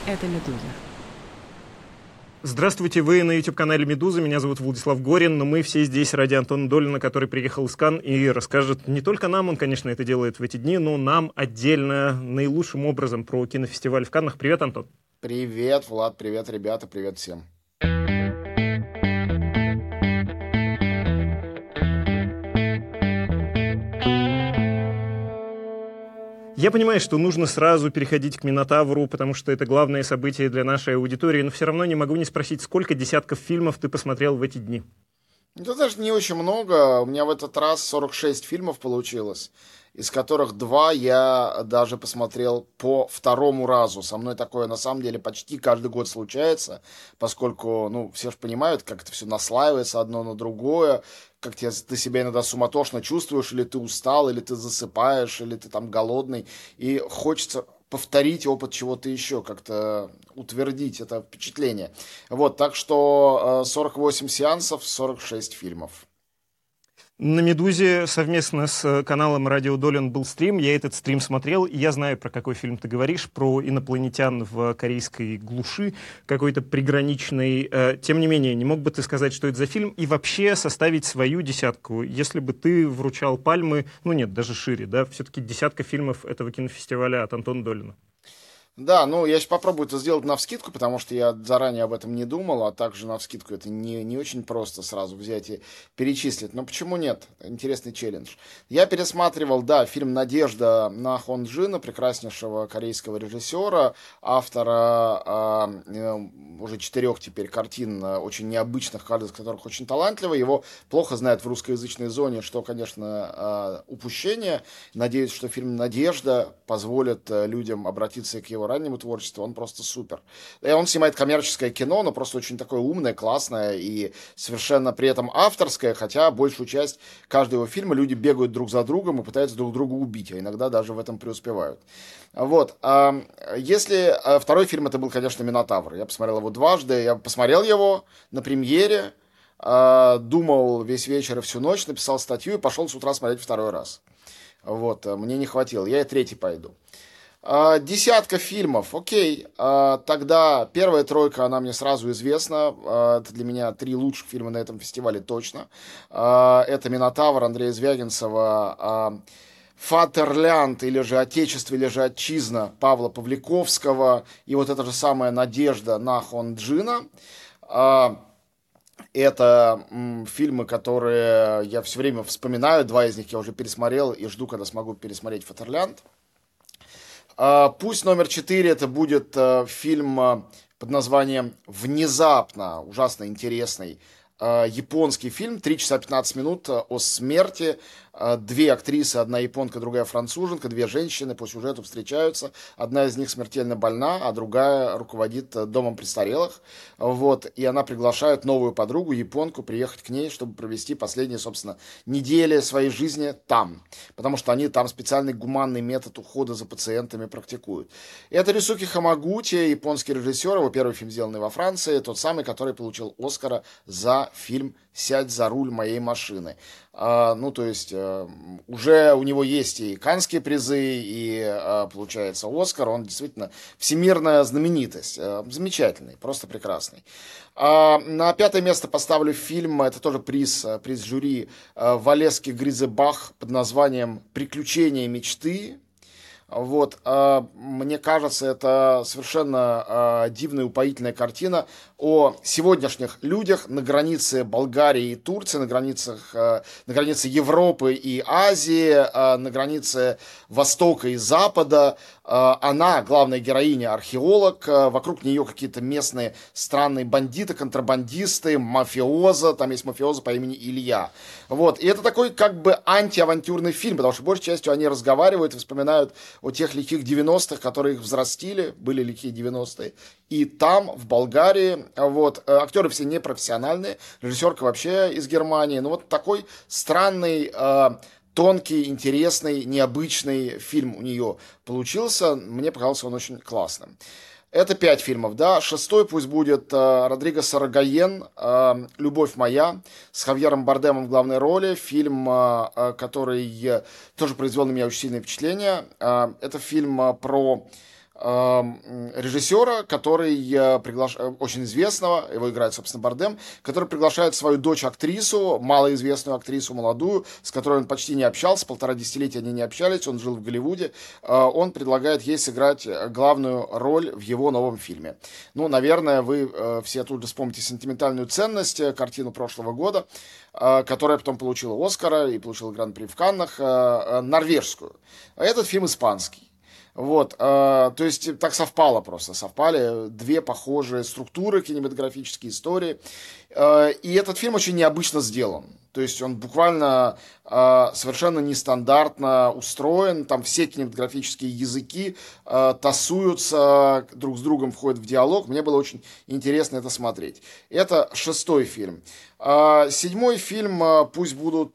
Это «Медуза». Здравствуйте, вы на YouTube-канале «Медуза». Меня зовут Владислав Горин, но мы все здесь ради Антона Долина, который приехал из Канн и расскажет не только нам, он, конечно, это делает в эти дни, но нам отдельно, наилучшим образом про кинофестиваль в Каннах. Привет, Антон. Привет, Влад, привет, ребята, привет всем. Я понимаю, что нужно сразу переходить к «Минотавру», потому что это главное событие для нашей аудитории, но все равно не могу не спросить, сколько десятков фильмов ты посмотрел в эти дни? Это даже не очень много. У меня в этот раз 46 фильмов получилось, из которых 2 я даже посмотрел по второму разу. Со мной такое, на самом деле, почти каждый год случается, поскольку, все же понимают, как это все наслаивается одно на другое, как ты себя иногда суматошно чувствуешь, или ты устал, или ты засыпаешь, или ты там голодный, и хочется повторить опыт чего-то еще, как-то утвердить это впечатление. Вот, так что 48 сеансов, 46 фильмов. На «Медузе» совместно с каналом «Радио Долин» был стрим, я этот стрим смотрел, и я знаю, про какой фильм ты говоришь, про инопланетян в корейской глуши, какой-то приграничной. Тем не менее, не мог бы ты сказать, что это за фильм, и вообще составить свою десятку, если бы ты вручал пальмы, даже шире, да, все-таки десятка фильмов этого кинофестиваля от Антона Долина. Да, я сейчас попробую это сделать навскидку, потому что я заранее об этом не думал, а также навскидку это не очень просто сразу взять и перечислить. Но почему нет? Интересный челлендж. Я пересматривал, фильм «Надежда» на Хон Джина, прекраснейшего корейского режиссера, автора уже 4 теперь картин, очень необычных, каждый из которых очень талантливый. Его плохо знают в русскоязычной зоне, что, конечно, упущение. Надеюсь, что фильм «Надежда» позволит людям обратиться к его раннему творчеству, он просто супер. И он снимает коммерческое кино, но просто очень такое умное, классное и совершенно при этом авторское, хотя большую часть каждого фильма люди бегают друг за другом и пытаются друг друга убить, а иногда даже в этом преуспевают. Вот. Если второй фильм, это был, конечно, «Минотавр». Я посмотрел его дважды, я посмотрел его на премьере, думал весь вечер и всю ночь, написал статью и пошел с утра смотреть второй раз. Вот, мне не хватило, я и третий пойду. Десятка фильмов, окей, тогда первая тройка, она мне сразу известна, это для меня 3 лучших фильма на этом фестивале точно. Это «Минотавр» Андрея Звягинцева, «Фатерлянд» или же «Отечество» или же «Отчизна» Павла Павликовского и вот эта же самая «Надежда» на Хон Джина. Это фильмы, которые я все время вспоминаю, 2 из них я уже пересмотрел и жду, когда смогу пересмотреть «Фатерлянд». Пусть номер 4 это будет фильм под названием «Внезапно», ужасно интересный японский фильм, 3 часа 15 минут о смерти. 2 актрисы, одна японка, другая француженка, 2 женщины по сюжету встречаются. Одна из них смертельно больна, а другая руководит домом престарелых. Вот, и она приглашает новую подругу, японку, приехать к ней, чтобы провести последние, собственно, недели своей жизни там. Потому что они там специальный гуманный метод ухода за пациентами практикуют. Это Рисуки Хамагути, японский режиссер, его первый фильм, сделанный во Франции, тот самый, который получил Оскара за фильм «Сядь за руль моей машины». То есть уже у него есть и каннские призы, и, получается, Оскар. Он действительно всемирная знаменитость. Замечательный, просто прекрасный. На 5 место поставлю фильм, это тоже приз жюри, Валески Гризебах под названием «Приключения мечты». Вот, мне кажется, это совершенно дивная, упоительная картина о сегодняшних людях на границе Болгарии и Турции, на границе Европы и Азии, на границе Востока и Запада. Она, главная героиня, археолог, вокруг нее какие-то местные странные бандиты, контрабандисты, мафиоза, там есть мафиоза по имени Илья. Вот, и это такой как бы антиавантюрный фильм, потому что большей частью они разговаривают и вспоминают о тех лихих 90-х, которые их взрастили, были лихие 90-е. И там, в Болгарии, актеры все непрофессиональные, режиссерка вообще из Германии. Такой странный, тонкий, интересный, необычный фильм у нее получился. Мне показался он очень классным. Это 5 фильмов, да. 6-й пусть будет Родриго Сарагоен «Любовь моя» с Хавьером Бардемом в главной роли. Фильм, который тоже произвел на меня очень сильное впечатление. Это фильм про режиссера, который очень известного, его играет, собственно, Бардем, который приглашает свою дочь-актрису, малоизвестную актрису, молодую, с которой он почти не общался, 1,5 десятилетия они не общались, он жил в Голливуде, он предлагает ей сыграть главную роль в его новом фильме. Ну, наверное, вы все тут же вспомните «Сентиментальную ценность», картину прошлого года, которая потом получила Оскара и получила Гран-при в Каннах, норвежскую. А этот фильм испанский. Вот, то есть так совпали две похожие структуры, кинематографические истории, и этот фильм очень необычно сделан, то есть он буквально совершенно нестандартно устроен, там все кинематографические языки тасуются, друг с другом входят в диалог, мне было очень интересно это смотреть. Это 6-й фильм. 7-й фильм, пусть будут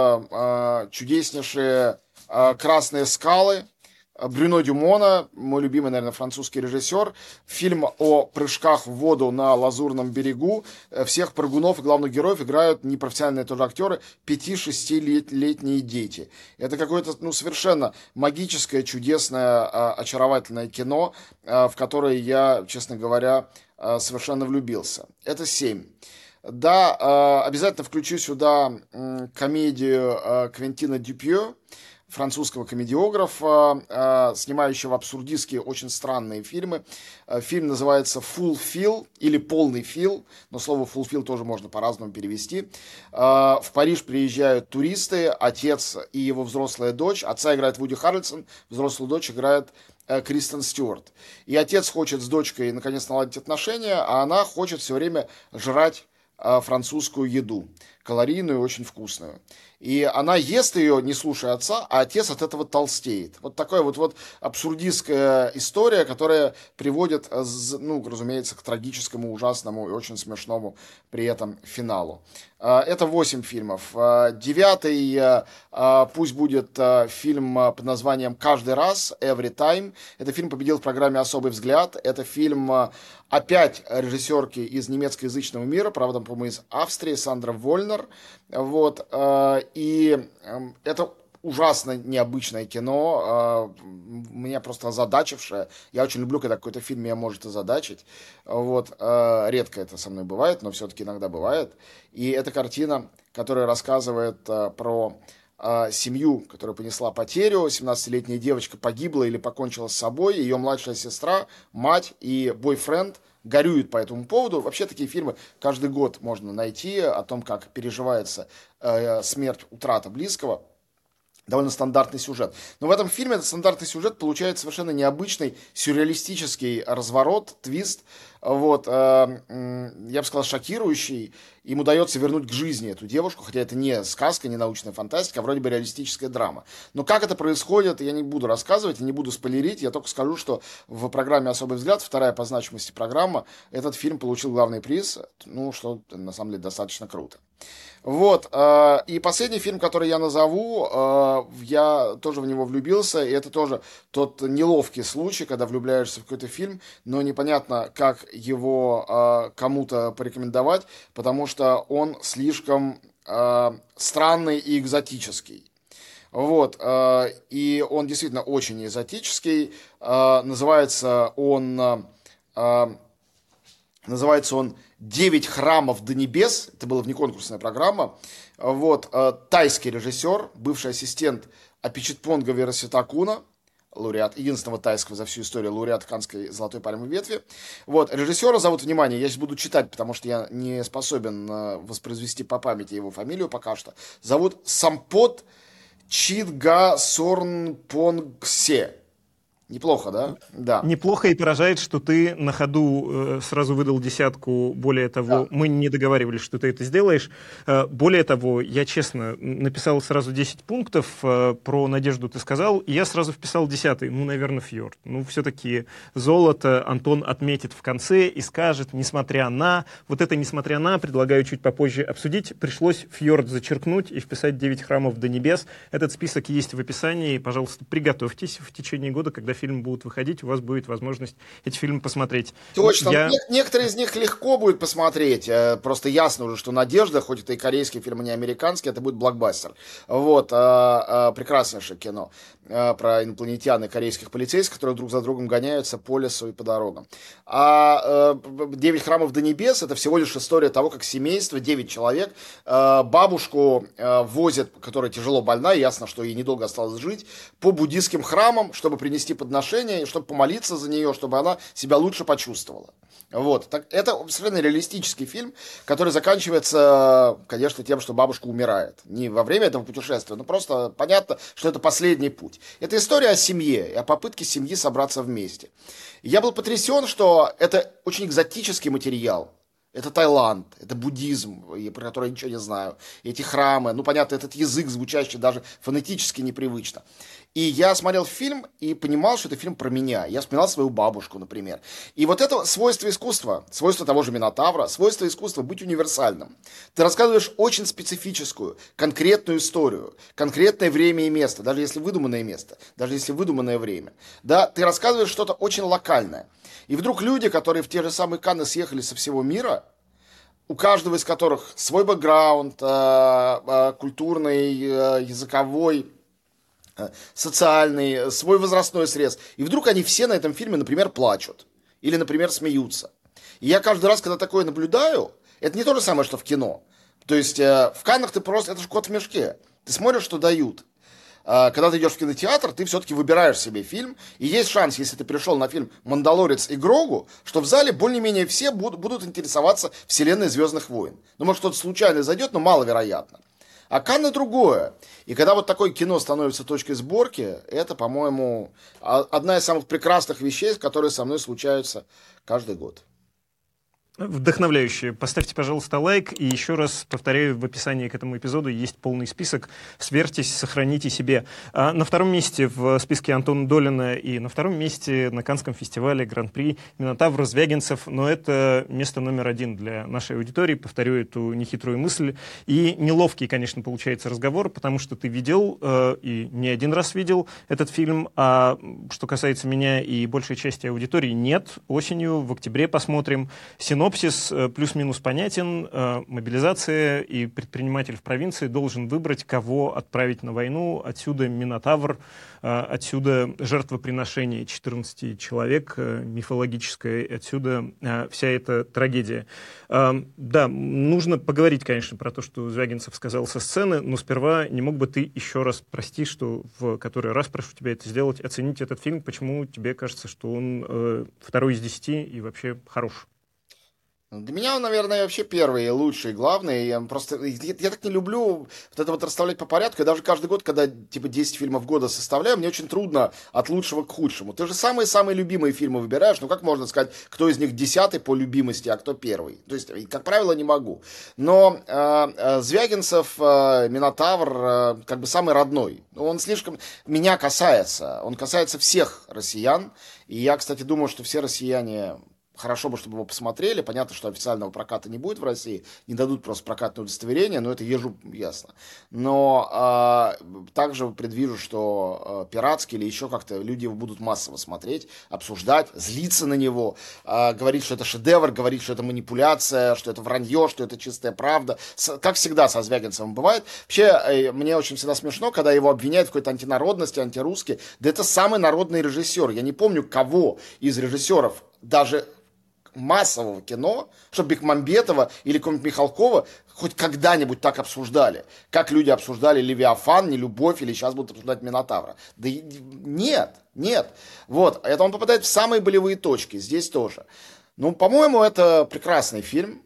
чудеснейшие «Красные скалы», Брюно Дюмона, мой любимый, наверное, французский режиссер. Фильм о прыжках в воду на Лазурном берегу. Всех прыгунов и главных героев играют непрофессиональные тоже актеры, 5-6-летние дети. Это какое-то совершенно магическое, чудесное, очаровательное кино, в которое я, честно говоря, совершенно влюбился. Это 7. Да, обязательно включу сюда комедию Квентина Дюпье, французского комедиографа, снимающего абсурдистские, очень странные фильмы. Фильм называется «Fulfill» или «Полный фил», но слово «fulfill» тоже можно по-разному перевести. В Париж приезжают туристы, отец и его взрослая дочь. Отца играет Вуди Харрельсон, взрослую дочь играет Кристен Стюарт. И отец хочет с дочкой наконец наладить отношения, а она хочет все время жрать французскую еду, калорийную и очень вкусную. И она ест ее, не слушая отца, а отец от этого толстеет. Вот такая вот абсурдистская история, которая приводит, разумеется, к трагическому, ужасному и очень смешному при этом финалу. Это 8 фильмов. 9-й пусть будет фильм под названием «Каждый раз», «Every Time». Это фильм победил в программе «Особый взгляд». Это фильм опять режиссерки из немецкоязычного мира, правда, по-моему, из Австрии, Сандра Вольнер. Вот. И это ужасно необычное кино, меня просто озадачившее. Я очень люблю, когда какой-то фильм меня может озадачить. Вот. Редко это со мной бывает, но все-таки иногда бывает. И это картина, которая рассказывает про семью, которая понесла потерю. 17-летняя девочка погибла или покончила с собой. Ее младшая сестра, мать и бойфренд горюют по этому поводу. Вообще такие фильмы каждый год можно найти о том, как переживается смерть, утрата близкого. Довольно стандартный сюжет. Но в этом фильме этот стандартный сюжет получает совершенно необычный сюрреалистический разворот, твист. Вот, я бы сказал, шокирующий. Им удается вернуть к жизни эту девушку, хотя это не сказка, не научная фантастика, а вроде бы реалистическая драма. Но как это происходит, я не буду рассказывать, не буду спойлерить, я только скажу, что в программе «Особый взгляд», вторая по значимости программа, этот фильм получил главный приз, что на самом деле достаточно круто. Вот, и последний фильм, который я назову, я тоже в него влюбился, и это тоже тот неловкий случай, когда влюбляешься в какой-то фильм, но непонятно, как его кому-то порекомендовать, потому что он слишком странный и экзотический. Вот, и он действительно очень экзотический, называется он «9 храмов до небес». Это была внеконкурсная программа. Вот, тайский режиссер, бывший ассистент Апичитпонга Вирасвитакуна, лауреат, единственного тайского за всю историю лауреат Каннской золотой пальмовой ветви. Вот, режиссера зовут, внимание, я сейчас буду читать, потому что я не способен воспроизвести по памяти его фамилию пока что. Зовут Сампот Читгасорнпонгсе. Неплохо, да? Да. Неплохо, и поражает, что ты на ходу сразу выдал десятку. Более того, да. Мы не договаривались, что ты это сделаешь. Более того, я честно написал сразу 10 пунктов. Про Надежду ты сказал, и я сразу вписал 10-й. Наверное, «Фьорд». Все-таки золото Антон отметит в конце и скажет, несмотря на... Вот это «несмотря на» предлагаю чуть попозже обсудить. Пришлось «Фьорд» зачеркнуть и вписать 9 храмов до небес. Этот список есть в описании. Пожалуйста, приготовьтесь в течение года, когда фильмы будут выходить, у вас будет возможность эти фильмы посмотреть. Точно. Некоторые из них легко будет посмотреть. Просто ясно уже, что «Надежда», хоть это и корейский фильм, и не американский, это будет блокбастер. Вот. Прекраснейшее кино про инопланетян и корейских полицейских, которые друг за другом гоняются по лесу и по дорогам. А «Девять храмов до небес» — это всего лишь история того, как семейство, 9 человек, бабушку возят, которая тяжело больна, ясно, что ей недолго осталось жить, по буддийским храмам, чтобы принести подношения, и чтобы помолиться за нее, чтобы она себя лучше почувствовала. Вот. Это совершенно реалистический фильм, который заканчивается, конечно, тем, что бабушка умирает. Не во время этого путешествия, но просто понятно, что это последний путь. Это история о семье и о попытке семьи собраться вместе. И я был потрясен, что это очень экзотический материал. Это Таиланд, это буддизм, про который я ничего не знаю. Эти храмы, ну, понятно, этот язык, звучащий даже фонетически непривычно. И я смотрел фильм и понимал, что это фильм про меня. Я вспоминал свою бабушку, например. И вот это свойство искусства, свойство того же Минотавра, свойство искусства быть универсальным. Ты рассказываешь очень специфическую, конкретную историю, конкретное время и место, даже если выдуманное место, даже если выдуманное время. Да, ты рассказываешь что-то очень локальное. И вдруг люди, которые в те же самые Канны съехали со всего мира, у каждого из которых свой бэкграунд, культурный, языковой, социальный, свой возрастной срез. И вдруг они все на этом фильме, например, плачут. Или, например, смеются. И я каждый раз, когда такое наблюдаю, это не то же самое, что в кино. То есть в Каннах ты просто, это же кот в мешке. Ты смотришь, что дают. Когда ты идешь в кинотеатр, ты все-таки выбираешь себе фильм, и есть шанс, если ты пришел на фильм «Мандалорец» и «Грогу», что в зале более-менее все будут интересоваться вселенной «Звездных войн». Ну, может, что-то случайно зайдет, но маловероятно. А Канны другое. И когда вот такое кино становится точкой сборки, это, по-моему, одна из самых прекрасных вещей, которые со мной случаются каждый год. Вдохновляюще. Поставьте, пожалуйста, лайк. И еще раз повторяю, в описании к этому эпизоду есть полный список. Сверьтесь, сохраните себе. На втором месте в списке Антона Долина и на втором месте на Каннском фестивале Гран-при Минотавр Звягинцев. Но это место номер 1 для нашей аудитории. Повторю эту нехитрую мысль. И неловкий, конечно, получается разговор, потому что ты видел, и не один раз видел этот фильм. А что касается меня и большей части аудитории, нет. Осенью, в октябре посмотрим. Синопсис плюс-минус понятен. Мобилизация, и предприниматель в провинции должен выбрать, кого отправить на войну. Отсюда Минотавр, отсюда жертвоприношение 14 человек, мифологическое, отсюда вся эта трагедия. Да, нужно поговорить, конечно, про то, что Звягинцев сказал со сцены, но сперва не мог бы ты еще раз, прости, что в который раз прошу тебя это сделать, оценить этот фильм, почему тебе кажется, что он 2 из 10 и вообще хорош? Для меня он, наверное, вообще первый, лучший, главный. Я так не люблю вот это вот расставлять по порядку. Я даже каждый год, когда типа 10 фильмов в год составляю, мне очень трудно от лучшего к худшему. Ты же самые-самые любимые фильмы выбираешь. Ну как можно сказать, кто из них 10-й по любимости, а кто первый? То есть, как правило, не могу. Но Звягинцев, Минотавр, как бы самый родной. Он слишком меня касается. Он касается всех россиян. И я, кстати, думаю, что все россияне... Хорошо бы, чтобы его посмотрели. Понятно, что официального проката не будет в России. Не дадут просто прокатное удостоверение, но это ежу ясно. Но также предвижу, что пиратский или еще как-то люди его будут массово смотреть, обсуждать, злиться на него, говорить, что это шедевр, говорить, что это манипуляция, что это вранье, что это чистая правда. Как всегда со Звягинцевым бывает. Вообще, мне очень всегда смешно, когда его обвиняют в какой-то антинародности, антирусский. Да это самый народный режиссер. Я не помню, кого из режиссеров даже массового кино, чтобы Бекмамбетова или какого-нибудь Михалкова хоть когда-нибудь так обсуждали. Как люди обсуждали «Левиафан», «Нелюбовь» или сейчас будут обсуждать «Минотавра». Да нет. Вот, это он попадает в самые болевые точки. Здесь тоже. Ну, по-моему, это прекрасный фильм.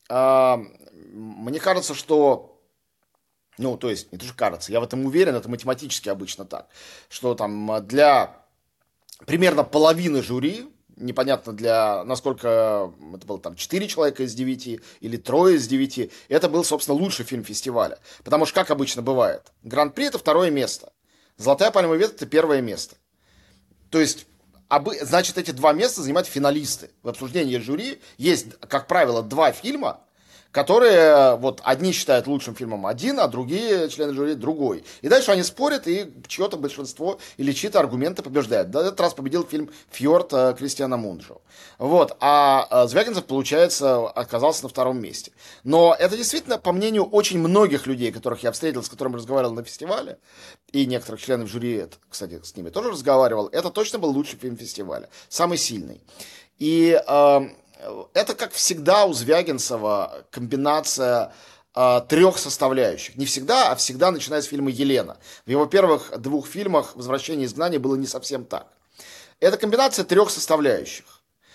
Мне кажется, что... Ну, то есть, не то, что кажется, я в этом уверен, это математически обычно так, что там для примерно половины жюри, непонятно насколько это было там 4 человека из 9 или 3 из 9, это был, собственно, лучший фильм фестиваля. Потому что, как обычно бывает, Гран-при — это 2 место, Золотая пальмовая ветвь — это 1 место. То есть, значит, эти 2 места занимают финалисты. В обсуждении жюри есть, как правило, 2 фильма, которые вот одни считают лучшим фильмом один, а другие члены жюри другой. И дальше они спорят, и чье-то большинство или чьи-то аргументы побеждают. В этот раз победил фильм «Фьорд» Кристиана Мунджо. Вот. А Звягинцев, получается, оказался на втором месте. Но это действительно, по мнению очень многих людей, которых я встретил, с которыми разговаривал на фестивале, и некоторых членов жюри, кстати, с ними тоже разговаривал, это точно был лучший фильм фестиваля. Самый сильный. И это, как всегда, у Звягинцева комбинация трех составляющих. Не всегда, а всегда, начиная с фильма «Елена». В его первых двух фильмах «Возвращение и изгнание» было не совсем так. Это комбинация трех составляющих.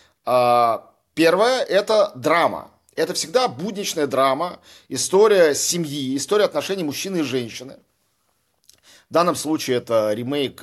Первая – это драма. Это всегда будничная драма, история семьи, история отношений мужчины и женщины. В данном случае это ремейк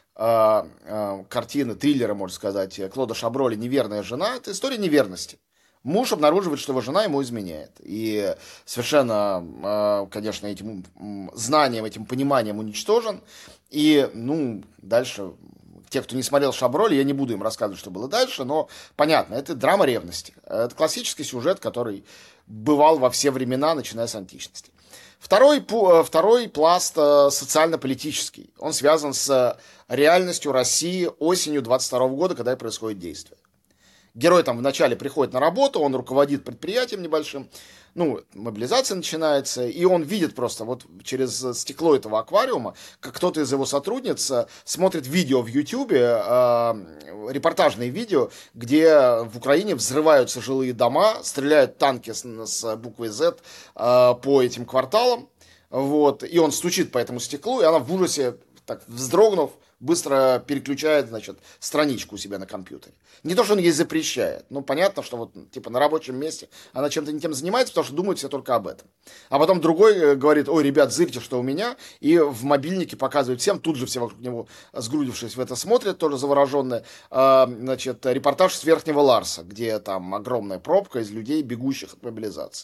картины, триллера, можно сказать, Клода Шаброли «Неверная жена». Это история неверности. Муж обнаруживает, что его жена ему изменяет. И совершенно, конечно, этим знанием, этим пониманием уничтожен. И, дальше, те, кто не смотрел Шаброли, я не буду им рассказывать, что было дальше, но понятно, это драма ревности. Это классический сюжет, который бывал во все времена, начиная с античности. Второй пласт социально-политический. Он связан с реальностью России осенью 22 года, когда и происходит действие. Герой там вначале приходит на работу, он руководит предприятием небольшим, мобилизация начинается, и он видит просто вот через стекло этого аквариума, как кто-то из его сотрудниц смотрит видео в Ютьюбе, репортажные видео, где в Украине взрываются жилые дома, стреляют танки с буквой Z по этим кварталам, вот, и он стучит по этому стеклу, и она в ужасе, так вздрогнув, быстро переключает, страничку у себя на компьютере. Не то, что он ей запрещает. Понятно, что на рабочем месте она чем-то не тем занимается, потому что думает все только об этом. А потом другой говорит: ой, ребят, зырьте, что у меня. И в мобильнике показывает всем, тут же все вокруг него, сгрудившись в это, смотрят, тоже завороженные. Репортаж с Верхнего Ларса, где там огромная пробка из людей, бегущих от мобилизации.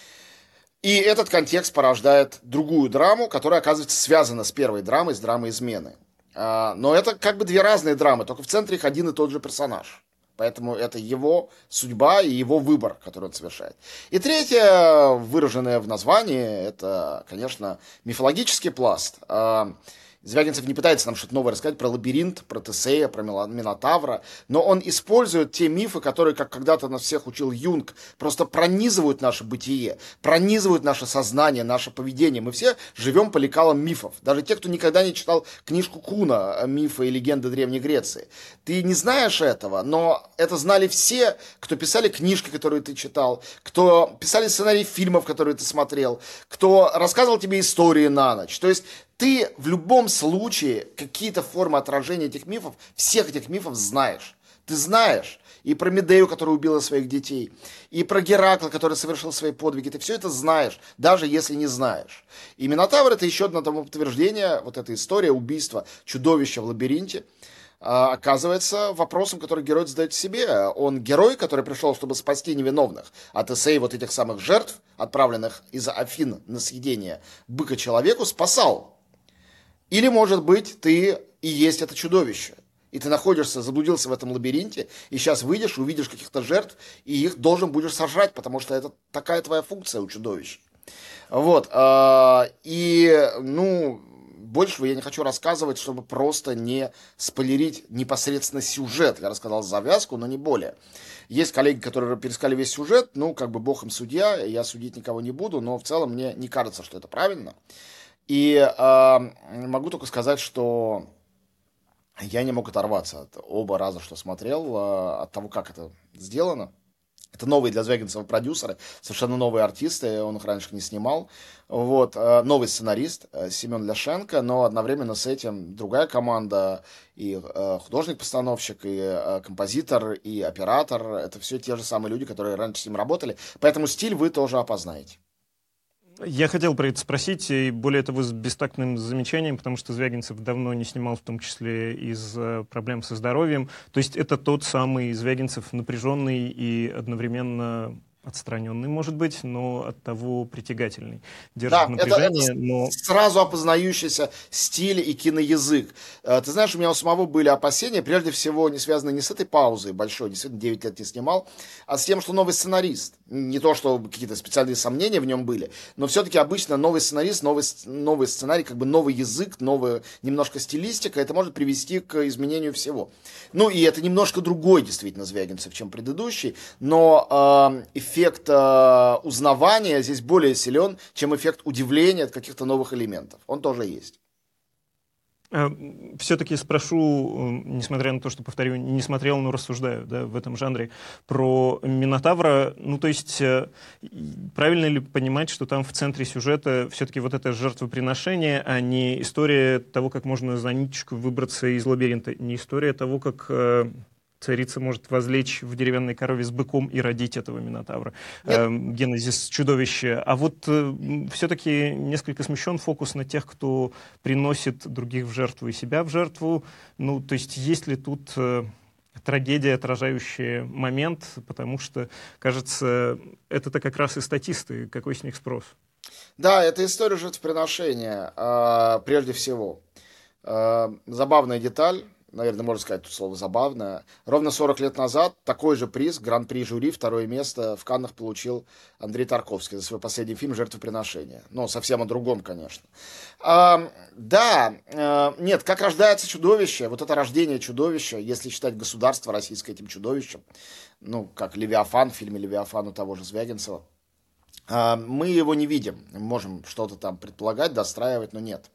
И этот контекст порождает другую драму, которая, оказывается, связана с первой драмой, с драмой измены. Но это как бы две разные драмы, только в центре их один и тот же персонаж. Поэтому это его судьба и его выбор, который он совершает. И третье, выраженное в названии, это, конечно, мифологический пласт. Звягинцев не пытается нам что-то новое рассказать про лабиринт, про Тесея, про Минотавра, но он использует те мифы, которые, как когда-то нас всех учил Юнг, просто пронизывают наше бытие, пронизывают наше сознание, наше поведение. Мы все живем по лекалам мифов. Даже те, кто никогда не читал книжку Куна «Мифы и легенды Древней Греции». Ты не знаешь этого, но это знали все, кто писали книжки, которые ты читал, кто писали сценарии фильмов, которые ты смотрел, кто рассказывал тебе истории на ночь. То есть ты в любом случае какие-то формы отражения этих мифов, всех этих мифов знаешь. Ты знаешь и про Медею, которая убила своих детей, и про Геракла, который совершил свои подвиги. Ты все это знаешь, даже если не знаешь. И Минотавр — это еще одно тому подтверждение, вот эта история убийства чудовища в лабиринте, оказывается вопросом, который герой задает себе. Он герой, который пришел, чтобы спасти невиновных от Тесея, вот этих самых жертв, отправленных из Афин на съедение быка человеку, спасал. Или, может быть, ты и есть это чудовище. И ты находишься, заблудился в этом лабиринте, и сейчас выйдешь, увидишь каких-то жертв, и их должен будешь сожрать, потому что это такая твоя функция у чудовища. Вот. Большего я не хочу рассказывать, чтобы просто не спойлерить непосредственно сюжет. Я рассказал завязку, но не более. Есть коллеги, которые перескали весь сюжет, бог им судья, я судить никого не буду, но в целом мне не кажется, что это правильно. И могу только сказать, что я не мог оторваться от оба раза, что смотрел, от того, как это сделано. Это новые для Звягинцева продюсеры, совершенно новые артисты, он их раньше не снимал. Вот, новый сценарист Семен Ляшенко, но одновременно с этим другая команда, и художник-постановщик, и композитор, и оператор. Это все те же самые люди, которые раньше с ним работали. Поэтому стиль вы тоже опознаете. Я хотел про это спросить, и более того, с бестактным замечанием, потому что Звягинцев давно не снимал, в том числе из проблем со здоровьем. То есть это тот самый Звягинцев напряженный и одновременно отстраненный, может быть, но оттого притягательный. Держит Да, напряжение, это но... сразу опознающийся стиль и киноязык. Ты знаешь, у меня у самого были опасения, прежде всего, не связанные не с этой паузой большой, действительно 9 лет не снимал, а с тем, что новый сценарист. Не то, что какие-то специальные сомнения в нем были, но все-таки обычно новый сценарист, новый сценарий, как бы новый язык, новая немножко стилистика, это может привести к изменению всего. Ну, и это немножко другой, действительно, Звягинцев, чем предыдущий, но эффект узнавания здесь более силен, чем эффект удивления от каких-то новых элементов. Он тоже есть. Все-таки спрошу, несмотря на то, что, повторю, не смотрел, но рассуждаю, да, в этом жанре, про Минотавра. Ну, то есть, правильно ли понимать, что там в центре сюжета все-таки вот это жертвоприношение, а не история того, как можно за ниточку выбраться из лабиринта, не история того, как царица может возлечь в деревянной корове с быком и родить этого Минотавра. Генезис чудовища. А вот все-таки несколько смещен фокус на тех, кто приносит других в жертву и себя в жертву. Ну, то есть есть ли тут трагедия, отражающая момент? Потому что, кажется, это-то как раз и статисты. Какой с них спрос? Да, это история жертвоприношения, прежде всего. Забавная деталь. Наверное, можно сказать тут слово «забавно». Ровно 40 лет назад такой же приз, гран-при жюри, второе место в Каннах получил Андрей Тарковский за свой последний фильм «Жертвоприношение». Ну, совсем о другом, конечно. Нет, как рождается чудовище, вот это рождение чудовища, если считать государство российское этим чудовищем, ну, как «Левиафан», в фильме «Левиафан» у того же Звягинцева, мы его не видим. Мы можем что-то там предполагать, достраивать, но нет.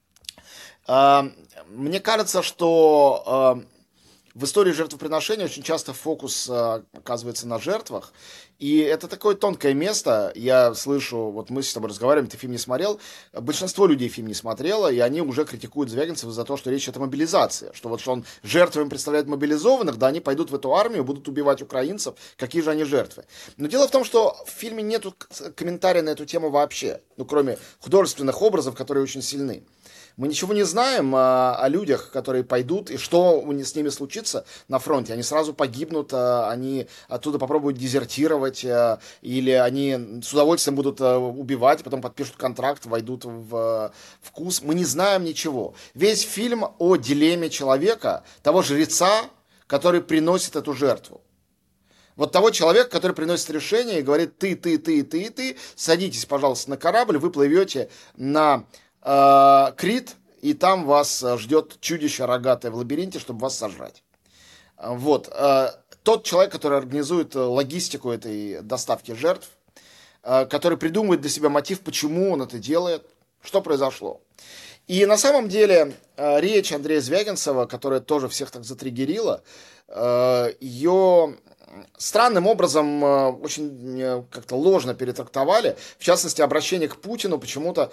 Мне кажется, что в истории жертвоприношения очень часто фокус оказывается на жертвах, и это такое тонкое место. Я слышу, вот мы с тобой разговариваем, ты фильм не смотрел, большинство людей фильм не смотрело, и они уже критикуют Звягинцева за то, что речь идет о мобилизации, что вот что он жертвами представляет мобилизованных, да, они пойдут в эту армию, будут убивать украинцев, какие же они жертвы. Но дело в том, что в фильме нет комментария на эту тему вообще, ну, кроме художественных образов, которые очень сильны. Мы ничего не знаем о людях, которые пойдут, и что с ними случится на фронте. Они сразу погибнут, они оттуда попробуют дезертировать, или они с удовольствием будут убивать, потом подпишут контракт, войдут в вкус. Мы не знаем ничего. Весь фильм о дилемме человека, того жреца, который приносит эту жертву. Вот того человека, который приносит решение и говорит: ты, садитесь, пожалуйста, на корабль, вы плывете на Крит, и там вас ждет чудище рогатое в лабиринте, чтобы вас сожрать. Вот. Тот человек, который организует логистику этой доставки жертв, который придумывает для себя мотив, почему он это делает, что произошло. И на самом деле речь Андрея Звягинцева, которая тоже всех так затриггерила, ее странным образом очень как-то ложно перетрактовали. В частности, обращение к Путину почему-то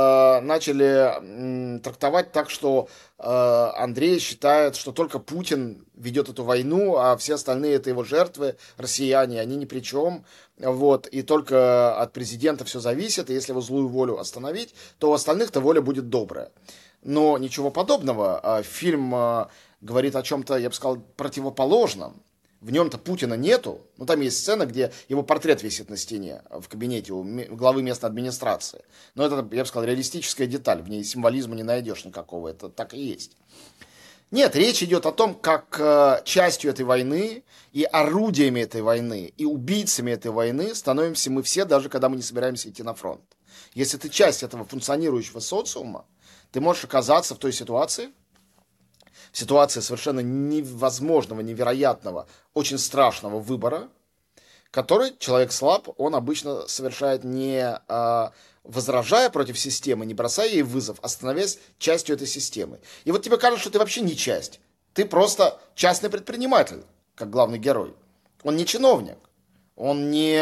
начали трактовать так, что Андрей считает, что только Путин ведет эту войну, а все остальные — это его жертвы, россияне, они ни при чем. Вот, и только от президента все зависит, и если его злую волю остановить, то у остальных-то воля будет добрая. Но ничего подобного. Фильм говорит о чем-то, я бы сказал, противоположном. В нем-то Путина нету. Ну, там есть сцена, где его портрет висит на стене в кабинете у главы местной администрации. Но это, я бы сказал, реалистическая деталь. В ней символизма не найдешь никакого. Это так и есть. Нет, речь идет о том, как частью этой войны и орудиями этой войны, и убийцами этой войны становимся мы все, даже когда мы не собираемся идти на фронт. Если ты часть этого функционирующего социума, ты можешь оказаться в той ситуации, совершенно невозможного, невероятного, очень страшного выбора, который человек слаб, он обычно совершает не возражая против системы, не бросая ей вызов, а становясь частью этой системы. И вот тебе кажется, что ты вообще не часть. Ты просто частный предприниматель, как главный герой. Он не чиновник, он не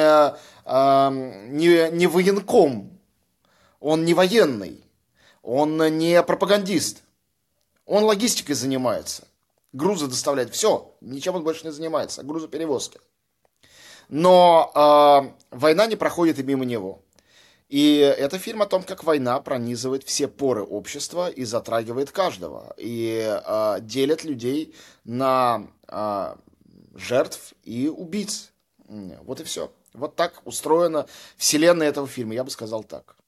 военком, он не военный, он не пропагандист. Он логистикой занимается. Грузы доставляет. Все. Ничем он больше не занимается. Грузоперевозки. Но война не проходит и мимо него. И это фильм о том, как война пронизывает все поры общества и затрагивает каждого. И делит людей на жертв и убийц. Вот и все. Вот так устроена вселенная этого фильма, я бы сказал так.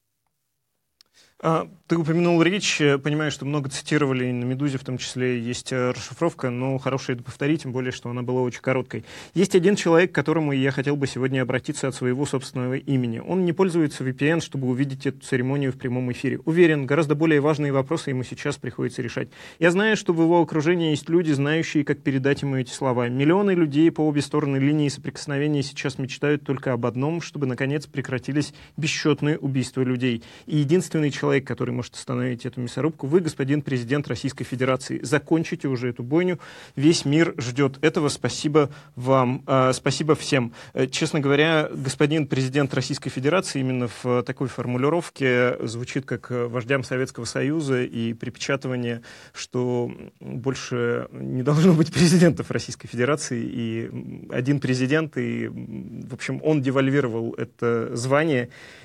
Ты упомянул речь, понимаю, что много цитировали и на «Медузе», в том числе есть расшифровка, но хорошо это повторить, тем более, что она была очень короткой. Есть один человек, к которому я хотел бы сегодня обратиться от своего собственного имени. Он не пользуется VPN, чтобы увидеть эту церемонию в прямом эфире. Уверен, гораздо более важные вопросы ему сейчас приходится решать. Я знаю, что в его окружении есть люди, знающие, как передать ему эти слова. Миллионы людей по обе стороны линии соприкосновения сейчас мечтают только об одном, чтобы, наконец, прекратились бесчетные убийства людей. И единственный человек, который может остановить эту мясорубку, вы, господин президент Российской Федерации. Закончите уже эту бойню. Весь мир ждет этого. Спасибо вам. Спасибо всем. Честно говоря, господин президент Российской Федерации именно в такой формулировке звучит как вождям Советского Союза и припечатывание, что больше не должно быть президентов Российской Федерации, и один президент, и, в общем, он девальвировал это звание,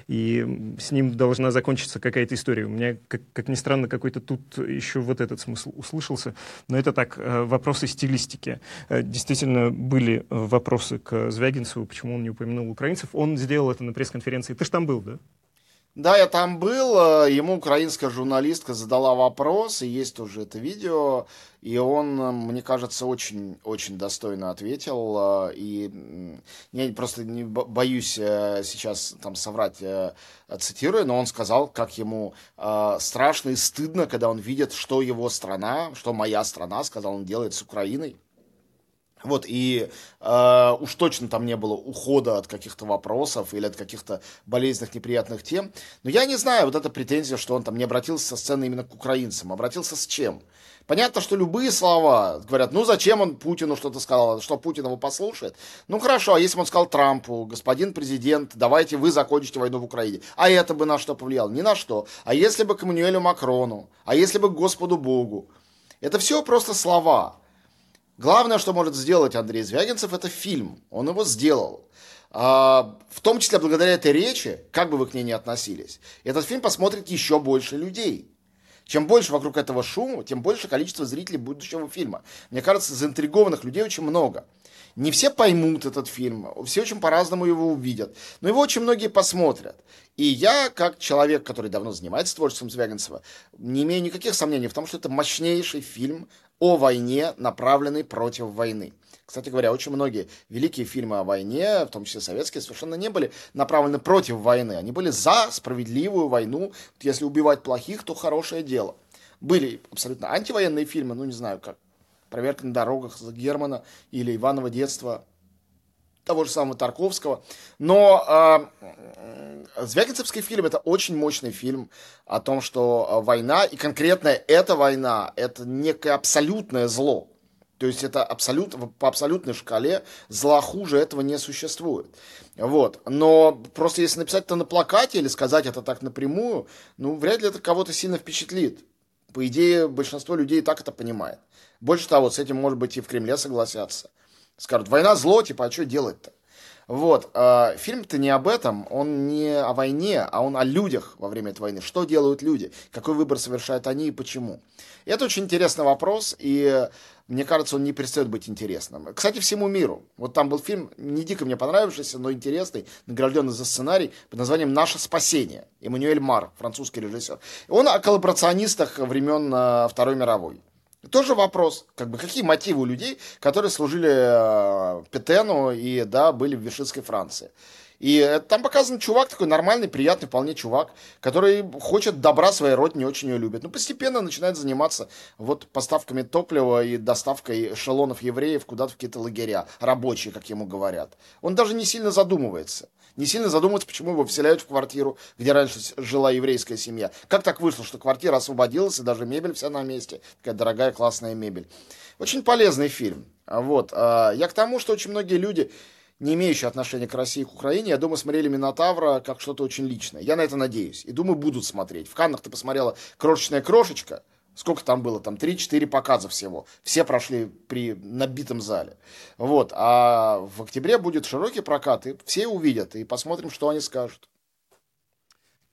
и с ним должна закончиться какая-то история. У меня, как ни странно, какой-то тут еще вот этот смысл услышался. Но это так, вопросы стилистики. Действительно, были вопросы к Звягинцеву, почему он не упомянул украинцев. Он сделал это на пресс-конференции. Ты же там был, да? Да, я там был, ему украинская журналистка задала вопрос, и есть тоже это видео, и он, мне кажется, очень достойно ответил, и я просто не боюсь сейчас там соврать, цитируя, но он сказал, как ему страшно и стыдно, когда он видит, что его страна, что моя страна, сказал он, делает с Украиной. Вот, и уж точно там не было ухода от каких-то вопросов или от каких-то болезненных, неприятных тем. Но я не знаю, вот эта претензия, что он там не обратился со сцены именно к украинцам. Обратился с чем? Понятно, что любые слова говорят, ну зачем он Путину что-то сказал, что Путин его послушает? Ну хорошо, а если бы он сказал Трампу, господин президент, давайте вы закончите войну в Украине. А это бы на что повлияло? Ни на что. А если бы к Эммануэлю Макрону? А если бы к Господу Богу? Это все просто слова. Главное, что может сделать Андрей Звягинцев, это фильм. Он его сделал. В том числе благодаря этой речи, как бы вы к ней ни относились, этот фильм посмотрит еще больше людей. Чем больше вокруг этого шума, тем больше количество зрителей будущего фильма. Мне кажется, заинтригованных людей очень много. Не все поймут этот фильм, все очень по-разному его увидят, но его очень многие посмотрят. И я, как человек, который давно занимается творчеством Звягинцева, не имею никаких сомнений в том, что это мощнейший фильм о войне, направленный против войны. Кстати говоря, очень многие великие фильмы о войне, в том числе советские, совершенно не были направлены против войны. Они были за справедливую войну. Если убивать плохих, то хорошее дело. Были абсолютно антивоенные фильмы, ну не знаю, как «Проверка на дорогах» Германа или «Иваново детство» того же самого Тарковского. Но Звягинцевский фильм — это очень мощный фильм о том, что война, и конкретно эта война, это некое абсолютное зло. То есть это по абсолютной шкале зла хуже этого не существует. Вот. Но просто если написать это на плакате или сказать это так напрямую, ну, вряд ли это кого-то сильно впечатлит. По идее, большинство людей так это понимает. Больше того, с этим, может быть, и в Кремле согласятся. Скажут, война зло, типа, а что делать-то? Вот. Фильм-то не об этом, он не о войне, а он о людях во время этой войны. Что делают люди? Какой выбор совершают они и почему? И это очень интересный вопрос, и мне кажется, он не перестает быть интересным. Кстати, всему миру. Вот там был фильм, не дико мне понравившийся, но интересный, награжденный за сценарий, под названием «Наше спасение». Эммануэль Мар, французский режиссер. Он о коллаборационистах времен Второй мировой. Тоже вопрос, как бы, какие мотивы у людей, которые служили Петену и, да, были в Вишистской Франции. И там показан чувак такой нормальный, приятный вполне чувак, который хочет добра своей родине, очень ее любит. Но постепенно начинает заниматься вот поставками топлива и доставкой эшелонов евреев куда-то в какие-то лагеря, рабочие, как ему говорят. Он даже не сильно задумывается. Не сильно задумывается, почему его вселяют в квартиру, где раньше жила еврейская семья. Как так вышло, что квартира освободилась, и даже мебель вся на месте. Такая дорогая, классная мебель. Очень полезный фильм. Вот. Я к тому, что очень многие люди, не имеющие отношения к России и к Украине, я думаю, смотрели «Минотавра» как что-то очень личное. Я на это надеюсь. И думаю, будут смотреть. В Каннах ты посмотрела «Крошечная крошечка». Сколько там было? Там 3-4 показа всего. Все прошли при набитом зале. Вот. А в октябре будет широкий прокат, и все увидят, и посмотрим, что они скажут.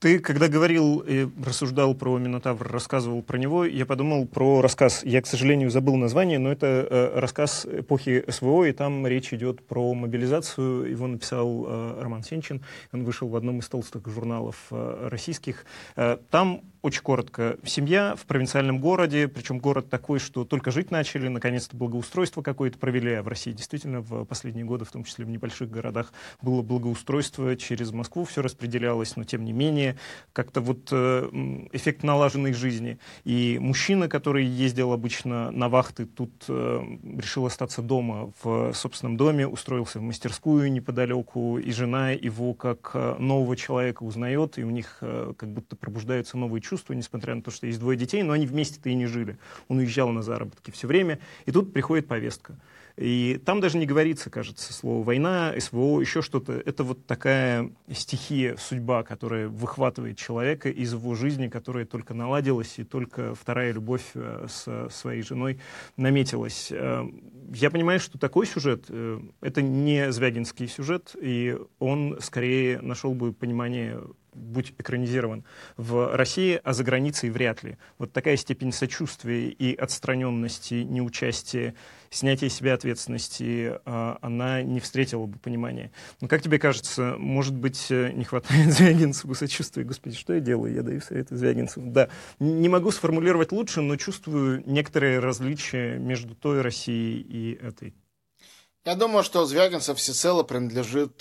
Ты, когда говорил и рассуждал про Минотавр, рассказывал про него, я подумал про рассказ. Я, к сожалению, забыл название, но это рассказ эпохи СВО, и там речь идет про мобилизацию. Его написал Роман Сенчин. Он вышел в одном из толстых журналов российских. Там очень коротко. Семья в провинциальном городе, причем город такой, что только жить начали, наконец-то благоустройство какое-то провели, а в России действительно в последние годы, в том числе в небольших городах, было благоустройство, через Москву все распределялось, но тем не менее как-то вот эффект налаженной жизни. И мужчина, который ездил обычно на вахты, тут решил остаться дома в собственном доме, устроился в мастерскую неподалеку, и жена его как нового человека узнает, и у них как будто пробуждаются новые чувства, несмотря на то, что есть двое детей, но они вместе-то и не жили. Он уезжал на заработки все время, и тут приходит повестка. И там даже не говорится, кажется, слово «война», «СВО», еще что-то. Это вот такая стихия, судьба, которая выхватывает человека из его жизни, которая только наладилась, и только вторая любовь с своей женой наметилась. Я понимаю, что такой сюжет — это не звягинский сюжет, и он скорее нашел бы понимание, будь экранизирован в России, а за границей вряд ли. Вот такая степень сочувствия и отстраненности, неучастия, снятия себя ответственности, она не встретила бы понимания. Но как тебе кажется, может быть, не хватает Звягинцеву сочувствия? Господи, что я делаю? Я даю советы Звягинцеву. Да, не могу сформулировать лучше, но чувствую некоторые различия между той Россией и этой. Я думаю, что Звягинцев всецело принадлежит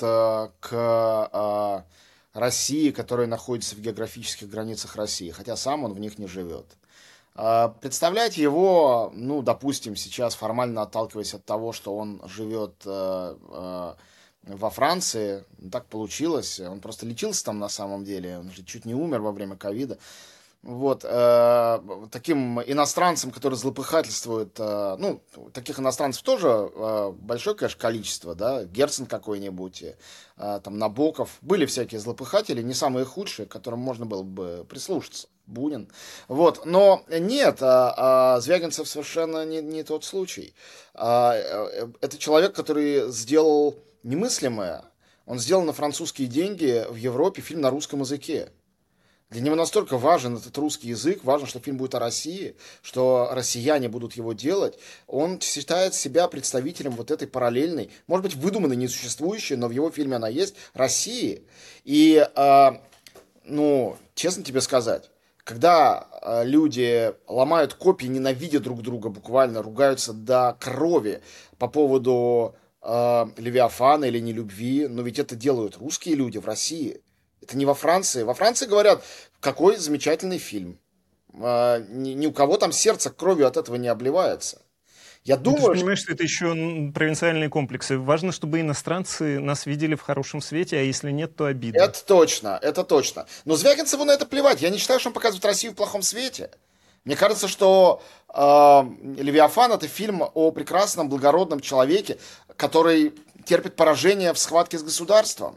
к России, которая находится в географических границах России, хотя сам он в них не живет. Представлять его, ну, допустим, сейчас формально отталкиваясь от того, что он живет во Франции, так получилось, он просто лечился там на самом деле, он же чуть не умер во время ковида. Вот, таким иностранцам, которые злопыхательствуют, ну, таких иностранцев тоже большое, конечно, количество, да, Герцен какой-нибудь, там, Набоков, были всякие злопыхатели, не самые худшие, к которым можно было бы прислушаться, Бунин, вот, но нет, Звягинцев совершенно не тот случай, это человек, который сделал немыслимое, он сделал на французские деньги в Европе фильм на русском языке. Для него настолько важен этот русский язык, важно, что фильм будет о России, что россияне будут его делать. Он считает себя представителем вот этой параллельной, может быть, выдуманной, несуществующей, но в его фильме она есть, России. И, ну, честно тебе сказать, когда люди ломают копья, ненавидят друг друга, буквально ругаются до крови по поводу Левиафана или нелюбви, но ведь это делают русские люди в России. Это не во Франции. Во Франции говорят, какой замечательный фильм. Ни у кого там сердце кровью от этого не обливается. Я думаю, ты же понимаешь, что это еще провинциальные комплексы. Важно, чтобы иностранцы нас видели в хорошем свете, а если нет, то обидно. Это точно, это точно. Но Звягинцеву на это плевать. Я не считаю, что он показывает Россию в плохом свете. Мне кажется, что «Левиафан» — это фильм о прекрасном, благородном человеке, который терпит поражение в схватке с государством.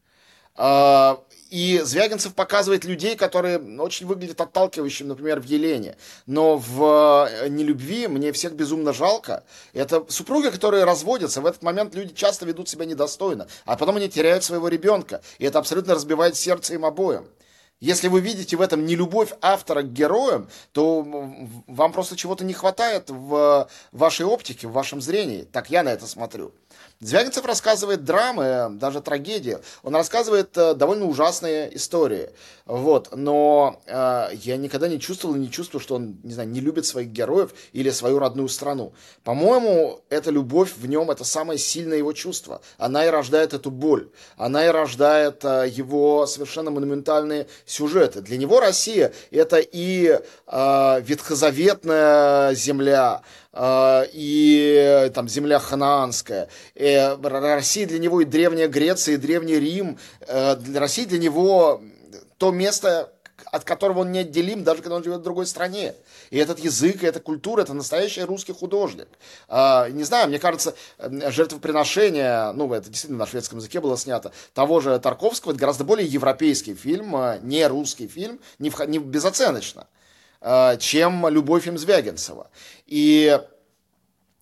И Звягинцев показывает людей, которые очень выглядят отталкивающим, например, в «Елене». Но в «Нелюбви» мне всех безумно жалко. Это супруги, которые разводятся. В этот момент люди часто ведут себя недостойно. А потом они теряют своего ребенка. И это абсолютно разбивает сердце им обоим. Если вы видите в этом нелюбовь автора к героям, то вам просто чего-то не хватает в вашей оптике, в вашем зрении. Так я на это смотрю. Звягинцев рассказывает драмы, даже трагедии. Он рассказывает довольно ужасные истории. Вот. Но я никогда не чувствовал и не чувствую, что он, не знаю, не любит своих героев или свою родную страну. По-моему, эта любовь в нем — это самое сильное его чувство. Она и рождает эту боль. Она и рождает его совершенно монументальные сюжеты. Для него Россия — это и ветхозаветная земля, и там земля ханаанская. Россия для него и Древняя Греция, и Древний Рим. Россия для него то место, от которого он неотделим, даже когда он живет в другой стране. И этот язык, и эта культура — это настоящий русский художник. Не знаю, мне кажется, «Жертвоприношение», ну, это действительно на шведском языке было снято, того же Тарковского, это гораздо более европейский фильм, не русский фильм, не безоценочно, чем любой фильм Звягинцева. И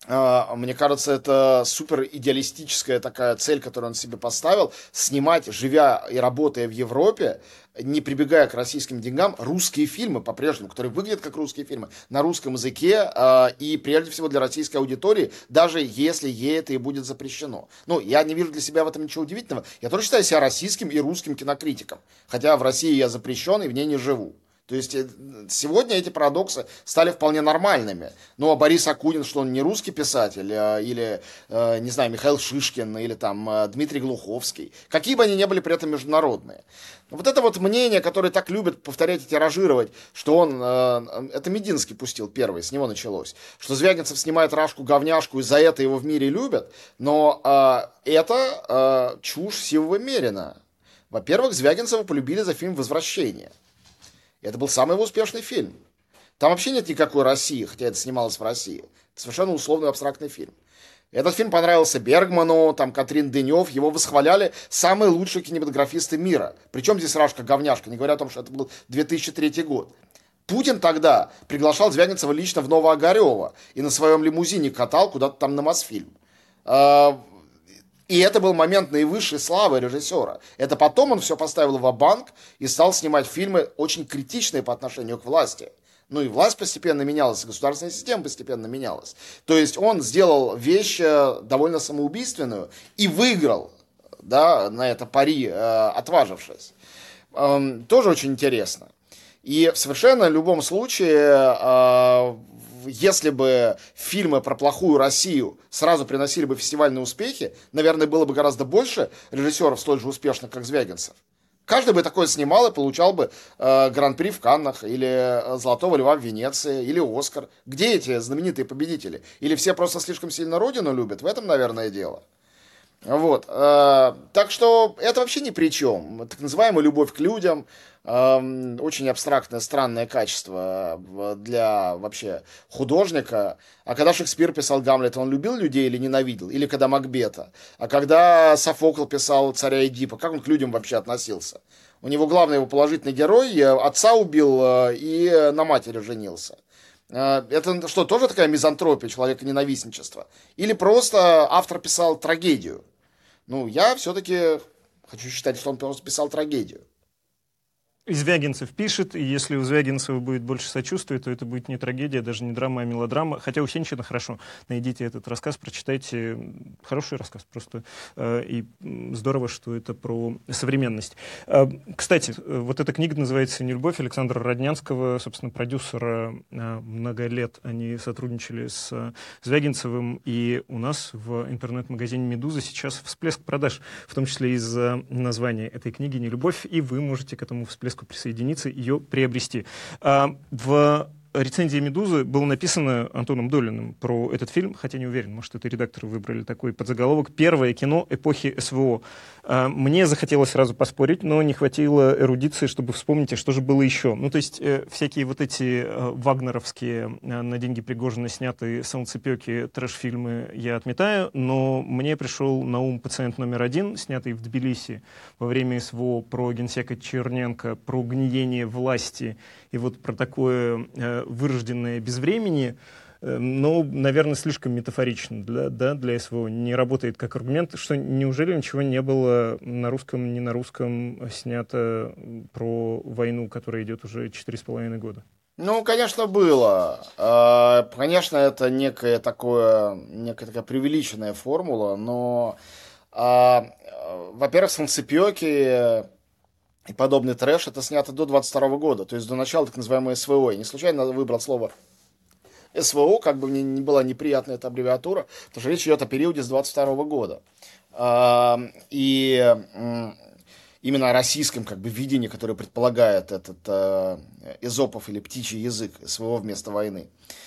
Мне кажется, это супер идеалистическая такая цель, которую он себе поставил, снимать, живя и работая в Европе, не прибегая к российским деньгам, русские фильмы по-прежнему, которые выглядят как русские фильмы, на русском языке, и прежде всего для российской аудитории, даже если ей это и будет запрещено. Ну, я не вижу для себя в этом ничего удивительного. Я тоже считаю себя российским и русским кинокритиком, хотя в России я запрещен и в ней не живу. То есть сегодня эти парадоксы стали вполне нормальными. Ну, а Борис Акунин, что он не русский писатель, или, не знаю, Михаил Шишкин, или там Дмитрий Глуховский, какие бы они ни были при этом международные. Вот это вот мнение, которое так любят повторять и тиражировать, что он, это Мединский пустил первый, с него началось, что Звягинцев снимает рашку-говняшку, и за это его в мире любят, но это чушь сивого мерина. Во-первых, Звягинцева полюбили за фильм «Возвращение». Это был самый его успешный фильм. Там вообще нет никакой России, хотя это снималось в России. Это совершенно условный абстрактный фильм. Этот фильм понравился Бергману, там Катрин Денев, его восхваляли самые лучшие кинематографисты мира. Причем здесь рашка-говняшка, не говоря о том, что это был 2003 год. Путин тогда приглашал Звягинцева лично в Новоогарево и на своем лимузине катал куда-то там на Мосфильм. И это был момент наивысшей славы режиссера. Это потом он все поставил ва-банк и стал снимать фильмы очень критичные по отношению к власти. Ну и власть постепенно менялась, и государственная система постепенно менялась. То есть он сделал вещь довольно самоубийственную и выиграл, да, на это пари, отважившись. Тоже очень интересно. И в совершенно любом случае, если бы фильмы про плохую Россию сразу приносили бы фестивальные успехи, наверное, было бы гораздо больше режиссеров столь же успешных, как Звягинцев. Каждый бы такое снимал и получал бы гран-при в Каннах, или Золотого Льва в Венеции, или Оскар. Где эти знаменитые победители? Или все просто слишком сильно родину любят? В этом, наверное, дело. Вот. Так что это вообще ни при чем. Так называемая любовь к людям, очень абстрактное, странное качество для вообще художника. А когда Шекспир писал Гамлета, он любил людей или ненавидел? Или когда Макбета? А когда Софокл писал царя Эдипа, как он к людям вообще относился? У него главный его положительный герой отца убил и на матери женился. Это что, тоже такая мизантропия, человеконенавистничество? Или просто автор писал трагедию? Ну, я все-таки хочу считать, что он просто писал трагедию. Звягинцев пишет, и если у Звягинцева будет больше сочувствия, то это будет не трагедия, даже не драма, а мелодрама. Хотя у Сенчина хорошо. Найдите этот рассказ, прочитайте. Хороший рассказ просто. И здорово, что это про современность. Кстати, вот эта книга называется «Нелюбовь» Александра Роднянского, собственно, продюсера. Много лет они сотрудничали с Звягинцевым, и у нас в интернет-магазине «Медуза» сейчас всплеск продаж, в том числе из-за названия этой книги «Нелюбовь», и вы можете к этому всплеску присоединиться, ее приобрести. В рецензии «Медузы» было написано Антоном Долиным про этот фильм, хотя не уверен, может, это редакторы выбрали такой подзаголовок: «Первое кино эпохи СВО». Мне захотелось сразу поспорить, но не хватило эрудиции, чтобы вспомнить, а что же было еще. Ну, то есть всякие вот эти вагнеровские на деньги Пригожина снятые солнцепеки трэш-фильмы я отметаю, но мне пришел на ум «Пациент номер один», снятый в Тбилиси во время СВО, про генсека Черненко, про гниение власти и вот про такое вырожденное безвремени, но, наверное, слишком метафорично для СВО. Не работает как аргумент, что неужели ничего не было на русском, не на русском снято про войну, которая идет уже 4,5 года? Ну, конечно, было. Конечно, это некая такая преувеличенная формула, но, во-первых, «Солнцепеки» и подобный трэш это снято до 22 года, то есть до начала так называемой СВО. Я не случайно выбрал слово СВО, как бы мне не была неприятна эта аббревиатура, потому что речь идет о периоде с 22 года. И именно о российском как бы видении, которое предполагает этот эзопов или птичий язык СВО вместо войны.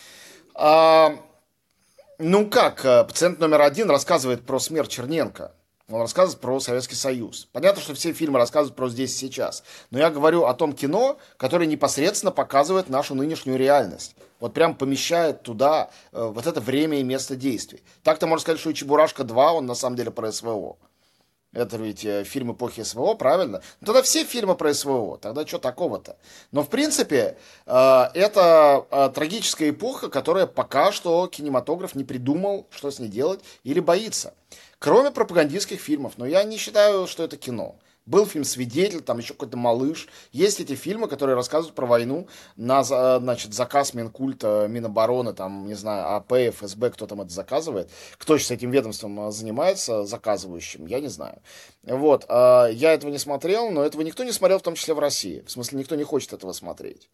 Ну как, «Пациент номер один» рассказывает про смерть Черненко. Он рассказывает про Советский Союз. Понятно, что все фильмы рассказывают про здесь и сейчас. Но я говорю о том кино, которое непосредственно показывает нашу нынешнюю реальность. Вот прям помещает туда вот это время и место действий. Так-то можно сказать, что и «Чебурашка 2», он на самом деле про СВО. Это ведь фильм эпохи СВО, правильно? Ну, тогда все фильмы про СВО. Тогда что такого-то? Но, в принципе, это трагическая эпоха, которая пока что кинематограф не придумал, что с ней делать, или боится. Кроме пропагандистских фильмов. Но я не считаю, что это кино. Был фильм «Свидетель», там еще какой-то «Малыш». Есть эти фильмы, которые рассказывают про войну на, значит, заказ Минкульта, Минобороны, там, не знаю, АП, ФСБ, кто там это заказывает. Кто сейчас этим ведомством занимается, заказывающим, я не знаю. Вот, я этого не смотрел, но этого никто не смотрел, в том числе в России. В смысле, никто не хочет этого смотреть.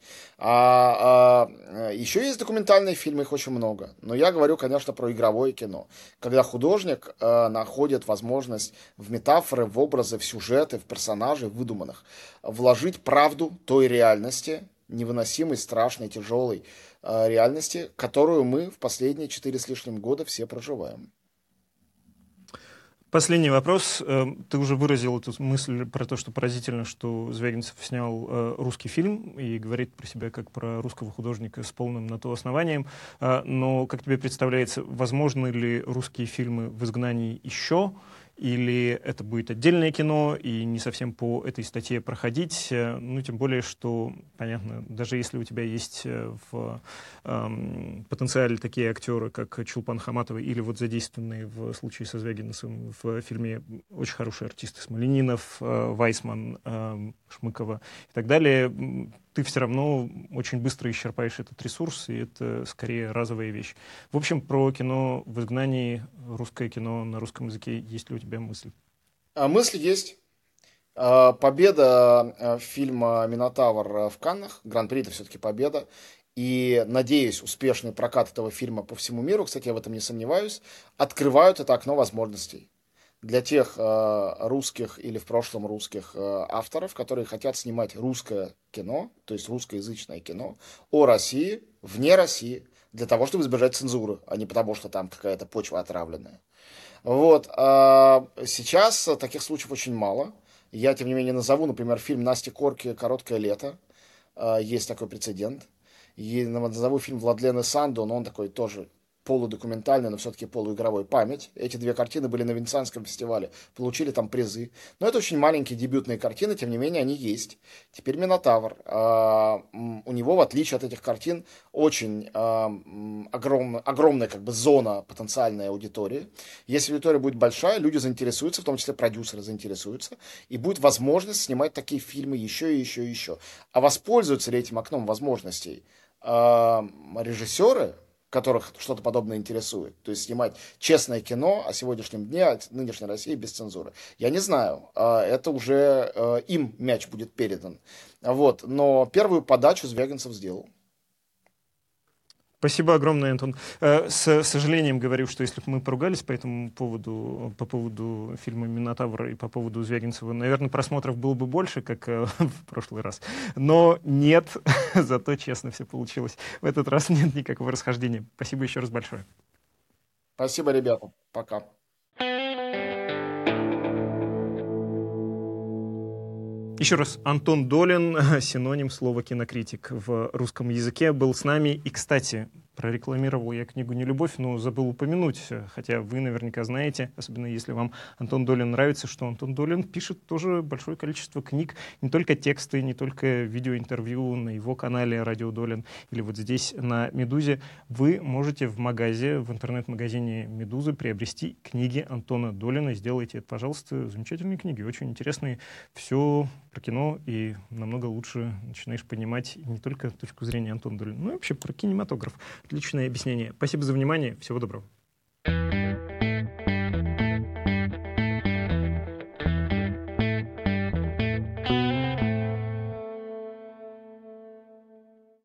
Еще есть документальные фильмы, их очень много. Но я говорю, конечно, про игровое кино. Когда художник находит возможность в метафоры, в образы, в сюжеты, в персонажей выдуманных вложить правду той реальности, невыносимой, страшной, тяжелой реальности, которую мы в последние 4 с лишним года все проживаем. Последний вопрос. Ты уже выразил эту мысль про то, что поразительно, что Звягинцев снял русский фильм и говорит про себя как про русского художника с полным на то основанием. Но, как тебе представляется, возможны ли русские фильмы в изгнании еще? Или это будет отдельное кино и не совсем по этой статье проходить? Ну, тем более, что, понятно, даже если у тебя есть в потенциале такие актеры, как Чулпан Хаматова, или вот задействованные в случае со Звягинцевым в фильме очень хорошие артисты Смольянинов, Вайсман, Шмыкова и так далее, ты все равно очень быстро исчерпаешь этот ресурс, и это скорее разовая вещь. В общем, про кино в изгнании, русское кино на русском языке, есть ли у тебя мысль? Мысль есть. Победа фильма «Минотавр» в Каннах, Гран-при — это все-таки победа. И, надеюсь, успешный прокат этого фильма по всему миру, кстати, я в этом не сомневаюсь, открывают это окно возможностей для тех русских или в прошлом русских авторов, которые хотят снимать русское кино, то есть русскоязычное кино, о России, вне России, для того, чтобы избежать цензуры, а не потому, что там какая-то почва отравленная. Вот. Сейчас таких случаев очень мало. Я, тем не менее, назову, например, фильм Насти Корки «Короткое лето». Есть такой прецедент. И назову фильм Владлены Санду, но он такой тоже полудокументальный, но все-таки полуигровой «Память». Эти две картины были на Венецианском фестивале, получили там призы. Но это очень маленькие дебютные картины, тем не менее они есть. Теперь «Минотавр». У него, в отличие от этих картин, очень огромная как бы зона потенциальной аудитории. Если аудитория будет большая, люди заинтересуются, в том числе продюсеры заинтересуются, и будет возможность снимать такие фильмы еще и еще и еще. А воспользуются ли этим окном возможностей режиссеры, которых что-то подобное интересует. То есть снимать честное кино о сегодняшнем дне, о нынешней России без цензуры. Я не знаю. Это уже им мяч будет передан. Вот. Но первую подачу Звягинцев сделал. Спасибо огромное, Антон. С сожалением говорю, что если бы мы поругались по этому поводу, по поводу фильма «Минотавр» и по поводу Звягинцева, наверное, просмотров было бы больше, как в прошлый раз. Но нет, зато честно все получилось. В этот раз нет никакого расхождения. Спасибо еще раз большое. Спасибо, ребята. Пока. Еще раз, Антон Долин, синоним слова «кинокритик» в русском языке, был с нами. И, кстати, прорекламировал я книгу «Нелюбовь», но забыл упомянуть, хотя вы наверняка знаете, особенно если вам Антон Долин нравится, что Антон Долин пишет тоже большое количество книг, не только тексты, не только видеоинтервью на его канале «Радио Долин» или вот здесь на «Медузе». Вы можете в магазе, в интернет-магазине «Медузы» приобрести книги Антона Долина. Сделайте это, пожалуйста. Замечательные книги, очень интересные. Все про кино, и намного лучше начинаешь понимать не только точку зрения Антона Долина, но и вообще про кинематограф. Отличное объяснение. Спасибо за внимание. Всего доброго.